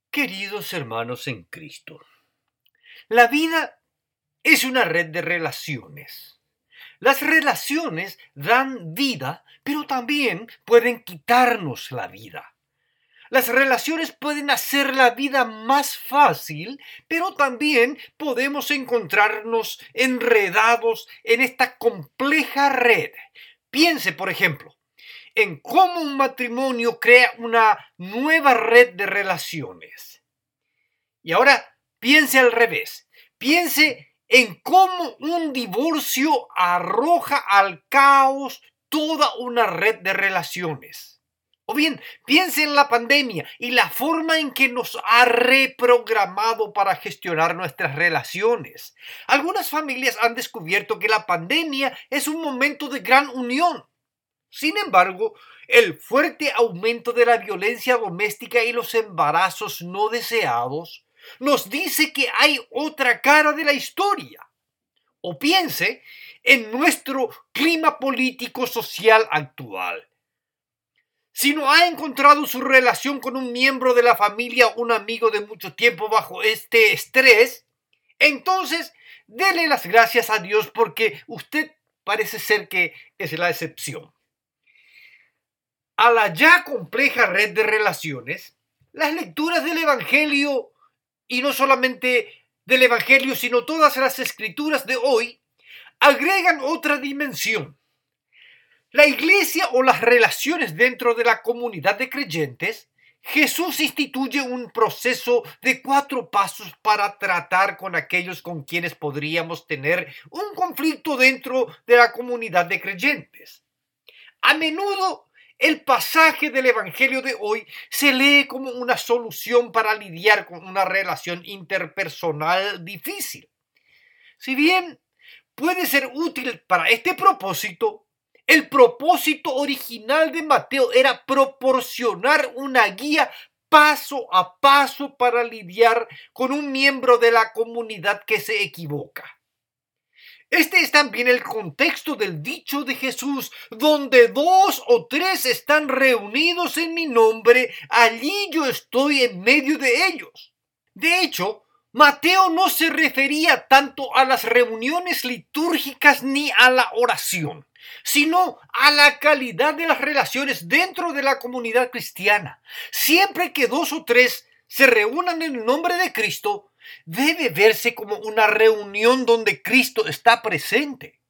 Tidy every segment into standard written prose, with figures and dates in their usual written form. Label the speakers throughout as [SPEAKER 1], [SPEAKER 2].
[SPEAKER 1] Queridos hermanos en Cristo, la vida es una red de relaciones. Las relaciones dan vida, pero también pueden quitarnos la vida. Las relaciones pueden hacer la vida más fácil, pero también podemos encontrarnos enredados en esta compleja red. Piense, por ejemplo, en cómo un matrimonio crea una nueva red de relaciones. Y ahora piense al revés. Piense en cómo un divorcio arroja al caos toda una red de relaciones. O bien, piense en la pandemia y la forma en que nos ha reprogramado para gestionar nuestras relaciones. Algunas familias han descubierto que la pandemia es un momento de gran unión. Sin embargo, el fuerte aumento de la violencia doméstica y los embarazos no deseados nos dice que hay otra cara de la historia. O piense en nuestro clima político social actual. Si no ha encontrado su relación con un miembro de la familia o un amigo de mucho tiempo bajo este estrés, entonces dele las gracias a Dios porque usted parece ser que es la excepción. A la ya compleja red de relaciones, las lecturas del Evangelio, y no solamente del Evangelio, sino todas las escrituras de hoy, agregan otra dimensión. La iglesia o las relaciones dentro de la comunidad de creyentes, Jesús instituye un proceso de 4 pasos para tratar con aquellos con quienes podríamos tener un conflicto dentro de la comunidad de creyentes. A menudo el pasaje del Evangelio de hoy se lee como una solución para lidiar con una relación interpersonal difícil. Si bien puede ser útil para este propósito, el propósito original de Mateo era proporcionar una guía paso a paso para lidiar con un miembro de la comunidad que se equivoca. Este es también el contexto del dicho de Jesús: donde 2 o 3 están reunidos en mi nombre, allí yo estoy en medio de ellos. De hecho, Mateo no se refería tanto a las reuniones litúrgicas ni a la oración, sino a la calidad de las relaciones dentro de la comunidad cristiana. Siempre que 2 o 3 se reúnan en el nombre de Cristo, debe verse como una reunión donde Cristo está presente.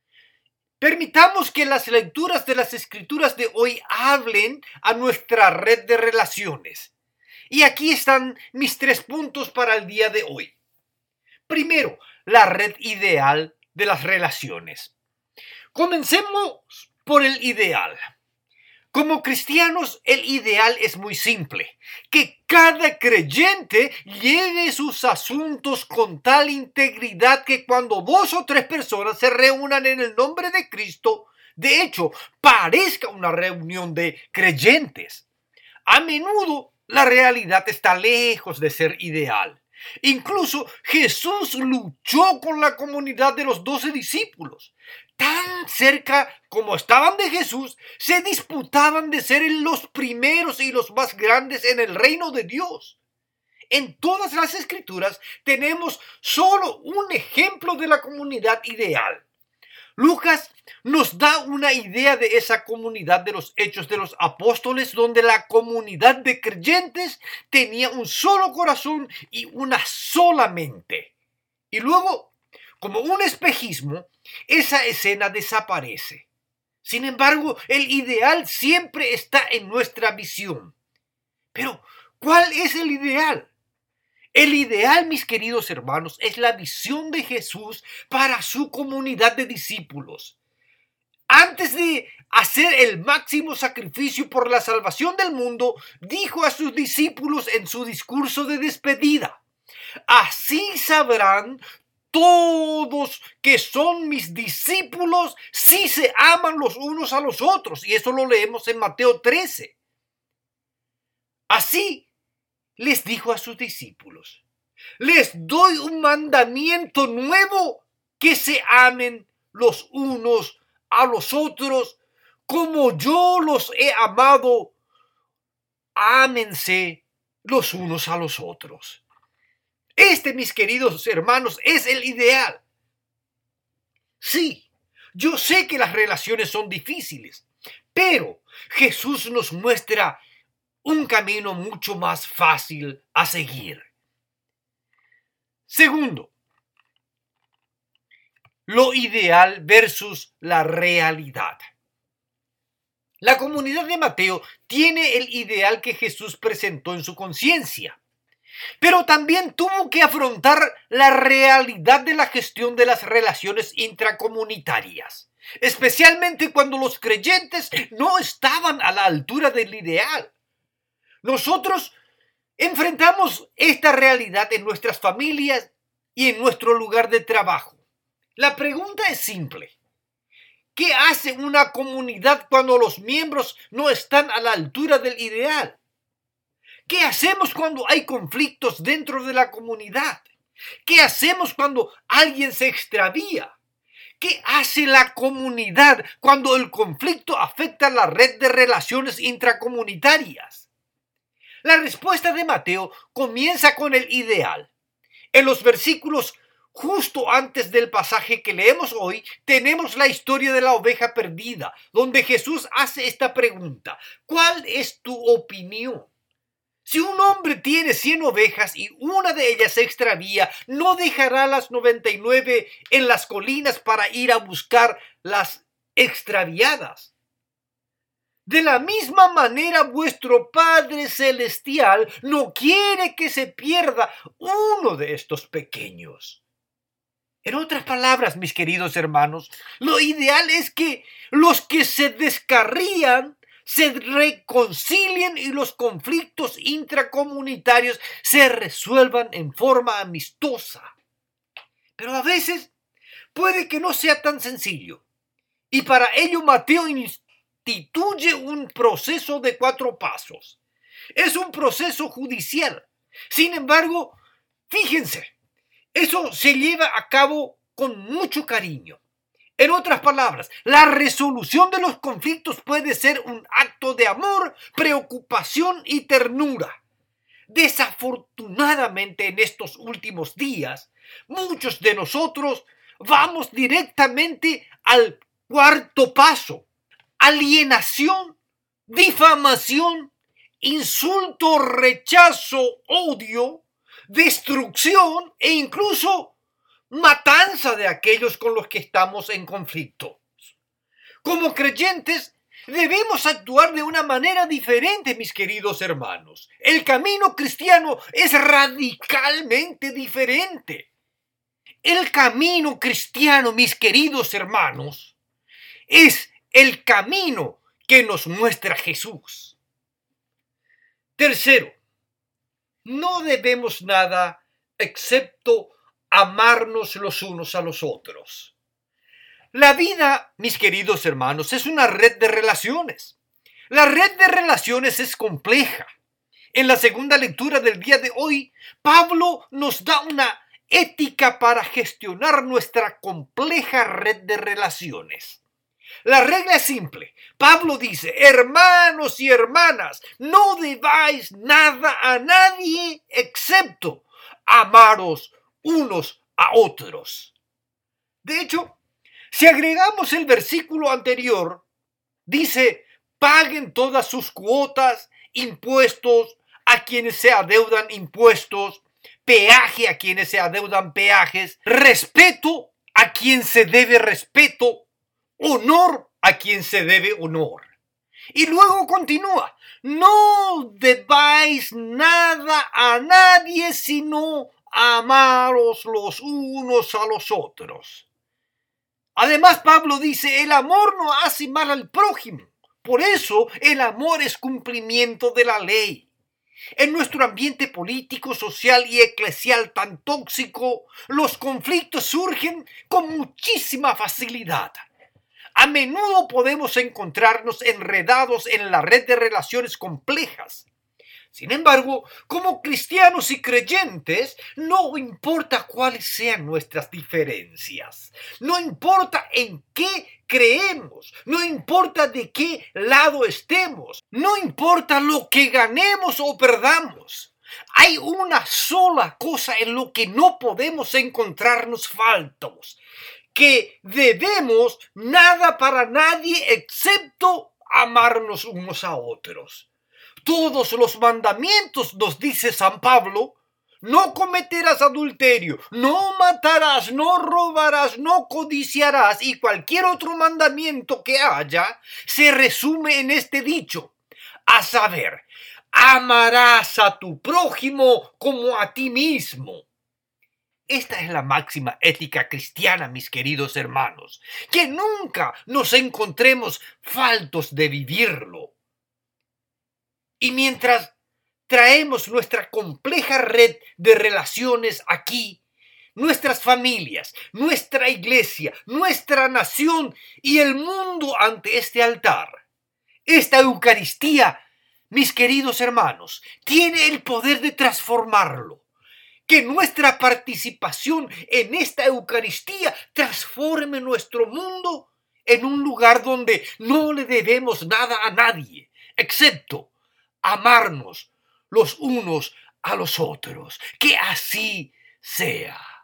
[SPEAKER 1] Permitamos que las lecturas de las escrituras de hoy hablen a nuestra red de relaciones. Y aquí están mis 3 puntos para el día de hoy. Primero, la red ideal de las relaciones. Comencemos por el ideal. Como cristianos, el ideal es muy simple: que cada creyente lleve sus asuntos con tal integridad que cuando 2 o 3 personas se reúnan en el nombre de Cristo, de hecho, parezca una reunión de creyentes. A menudo, la realidad está lejos de ser ideal. Incluso Jesús luchó con la comunidad de los 12 discípulos. Tan cerca como estaban de Jesús, se disputaban de ser los primeros y los más grandes en el reino de Dios. En todas las escrituras tenemos solo un ejemplo de la comunidad ideal. Lucas nos da una idea de esa comunidad de los Hechos de los Apóstoles, donde la comunidad de creyentes tenía un solo corazón y una sola mente. Y luego, como un espejismo, esa escena desaparece. Sin embargo, el ideal siempre está en nuestra visión. Pero, ¿cuál es el ideal? El ideal, mis queridos hermanos, es la visión de Jesús para su comunidad de discípulos. Antes de hacer el máximo sacrificio por la salvación del mundo, dijo a sus discípulos en su discurso de despedida: así sabrán todos que son mis discípulos si se aman los unos a los otros. Y eso lo leemos en Mateo 13. Así les dijo a sus discípulos: les doy un mandamiento nuevo, que se amen los unos a los otros como yo los he amado. Ámense los unos a los otros. Este, mis queridos hermanos, es el ideal. Sí, yo sé que las relaciones son difíciles, pero Jesús nos muestra un camino mucho más fácil a seguir. Segundo, lo ideal versus la realidad. La comunidad de Mateo tiene el ideal que Jesús presentó en su conciencia, pero también tuvo que afrontar la realidad de la gestión de las relaciones intracomunitarias, especialmente cuando los creyentes no estaban a la altura del ideal. Nosotros enfrentamos esta realidad en nuestras familias y en nuestro lugar de trabajo. La pregunta es simple. ¿Qué hace una comunidad cuando los miembros no están a la altura del ideal? ¿Qué hacemos cuando hay conflictos dentro de la comunidad? ¿Qué hacemos cuando alguien se extravía? ¿Qué hace la comunidad cuando el conflicto afecta la red de relaciones intracomunitarias? La respuesta de Mateo comienza con el ideal. En los versículos justo antes del pasaje que leemos hoy, tenemos la historia de la oveja perdida, donde Jesús hace esta pregunta: ¿cuál es tu opinión? Si un hombre tiene 100 ovejas y una de ellas se extravía, ¿no dejará las 99 en las colinas para ir a buscar las extraviadas? De la misma manera, vuestro Padre Celestial no quiere que se pierda uno de estos pequeños. En otras palabras, mis queridos hermanos, lo ideal es que los que se descarrían se reconcilien y los conflictos intracomunitarios se resuelvan en forma amistosa. Pero a veces puede que no sea tan sencillo. Y para ello Mateo instituye un proceso de 4 pasos. Es un proceso judicial. Sin embargo, fíjense, eso se lleva a cabo con mucho cariño. En otras palabras, la resolución de los conflictos puede ser un acto de amor, preocupación y ternura. Desafortunadamente, en estos últimos días, muchos de nosotros vamos directamente al 4º paso: alienación, difamación, insulto, rechazo, odio, destrucción e incluso matanza de aquellos con los que estamos en conflicto. Como creyentes, debemos actuar de una manera diferente, mis queridos hermanos. El camino cristiano es radicalmente diferente. El camino cristiano, mis queridos hermanos, es el camino que nos muestra Jesús. Tercero, no debemos nada excepto amarnos los unos a los otros. La vida, mis queridos hermanos, es una red de relaciones. La red de relaciones es compleja. En la segunda lectura del día de hoy, Pablo nos da una ética para gestionar nuestra compleja red de relaciones. La regla es simple. Pablo dice: hermanos y hermanas, no debáis nada a nadie excepto amaros unos a otros. De hecho, si agregamos el versículo anterior, dice: paguen todas sus cuotas, impuestos a quienes se adeudan impuestos, peaje a quienes se adeudan peajes, respeto a quien se debe respeto, honor a quien se debe honor. Y luego continúa: no debáis nada a nadie sino amaros los unos a los otros. Además, Pablo dice: el amor no hace mal al prójimo. Por eso, el amor es cumplimiento de la ley. En nuestro ambiente político, social y eclesial tan tóxico, los conflictos surgen con muchísima facilidad. A menudo podemos encontrarnos enredados en la red de relaciones complejas. Sin embargo, como cristianos y creyentes, no importa cuáles sean nuestras diferencias, no importa en qué creemos, no importa de qué lado estemos, no importa lo que ganemos o perdamos, Hay una sola cosa en lo que no podemos encontrarnos faltos, que debemos nada para nadie excepto amarnos unos a otros. Todos los mandamientos, nos dice San Pablo: no cometerás adulterio, no matarás, no robarás, no codiciarás, y cualquier otro mandamiento que haya se resume en este dicho, a saber, amarás a tu prójimo como a ti mismo. Esta es la máxima ética cristiana, mis queridos hermanos, que nunca nos encontremos faltos de vivirlo. Y mientras traemos nuestra compleja red de relaciones aquí, nuestras familias, nuestra iglesia, nuestra nación y el mundo ante este altar, esta Eucaristía, mis queridos hermanos, tiene el poder de transformarlo. Que nuestra participación en esta Eucaristía transforme nuestro mundo en un lugar donde no le debemos nada a nadie, excepto amarnos los unos a los otros. Que así sea.